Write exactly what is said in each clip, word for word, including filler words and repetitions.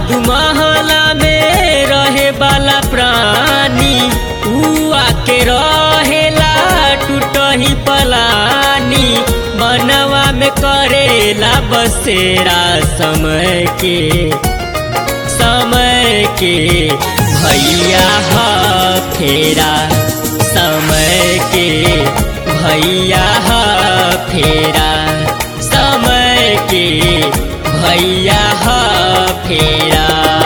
दू महला में रहे वाला प्राणी ऊ आके रहेला टूटही पलानी बनवा में करेला बसेरा समय के समय के भैया ह फेरा समय के भैया ह फेरा समय के भैया ह फेरा।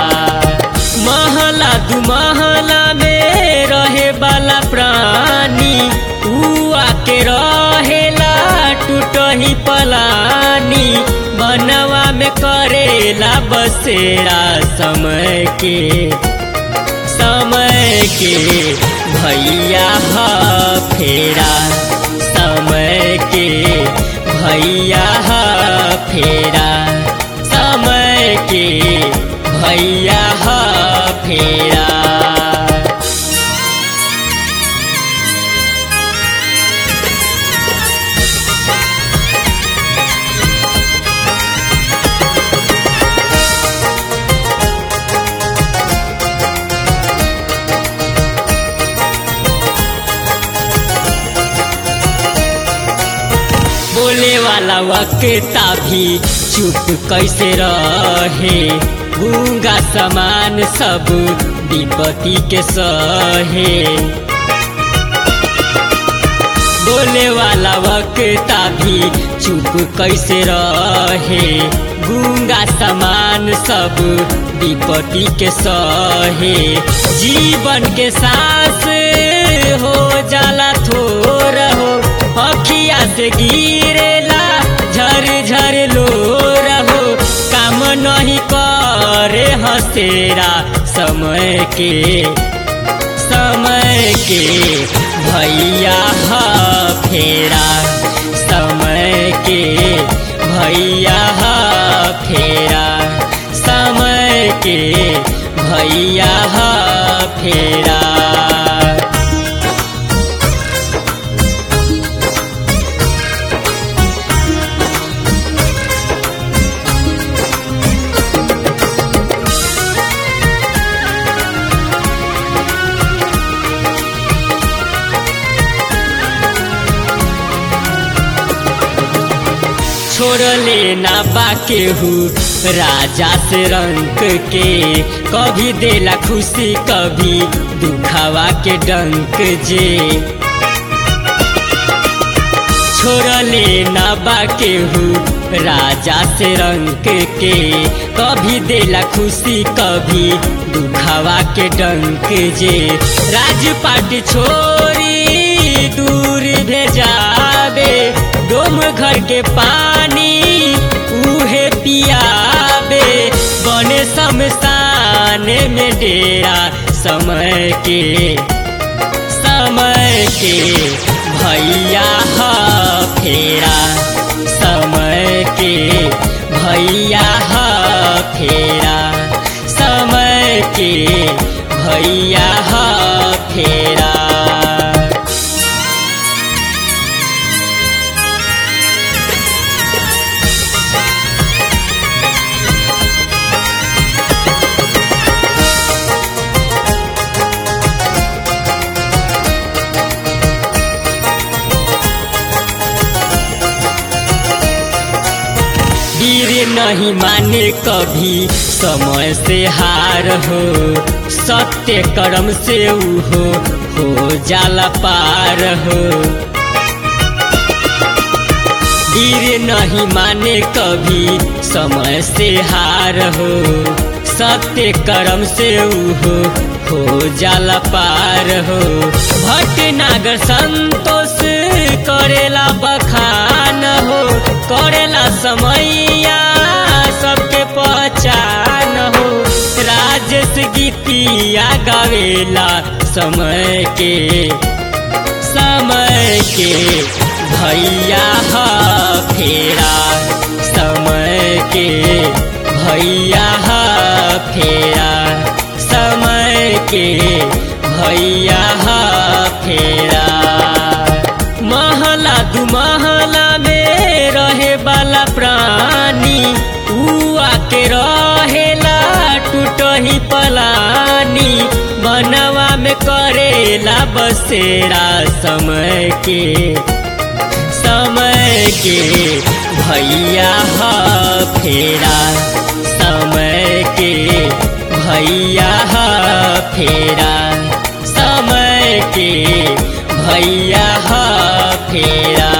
महला दू महला में रहे वाला प्राणी ऊ आके रहेला टूटही पलानी बनवा में करेला बसेरा समय के समय के भैया ह फेरा समय के भैया ह फेरा समय के भैया ह फेरा। बोले वाला वक्ता भी चुप कैसे रहे गूंगा समान सब विपत्ति के सहे। बोले वाला वक्ता भी चुप कैसे रहे गूंगा समान सब विपत्ति के सहे। जीवन के सांस हो जाला थोर हो अखिया से गिरेला झर झर लोर हो काम नहीं करे हसेरा समय के समय के भैया ह फेरा समय के भैया ह फेरा समय के भैया ह फेरा। छोड़ले ना बाकेहू राजा से रंग के कभी देला खुशी कभी दुखावा के डंक जे। छोड़ले ना बाकेहू राजा से रंग के कभी देला खुशी कभी दुखावा के डंक जे। राजपाट छोरी दूर भेजावे डोम घर के पानी उहे पियाबे बने शमशान में डेरा समय के समय के भैया ह फेरा समय के भैया ह फेरा समय के भैया ह फेरा। वीर नहीं माने कभी समय से हार हो सत्य कर्म से उहो हो जाला पार हो। वीर नहीं माने कभी समय से हार हो सत्य कर्म से उहो हो जाला पार हो। भटनागर संतोष करेला बखान हो करेला समैया सबके पहचान हो। राजेश गीतिया गावेला समय के समय के भैया ह फेरा समय के भैया ह फेरा समय के भैया ह फेरा। महला दू महला में रहे वाला प्राणी ऊ आके रहेला करेला बसेरा समय के समय के भैया हा फेरा समय के भैया हा फेरा समय के भैया हा फेरा।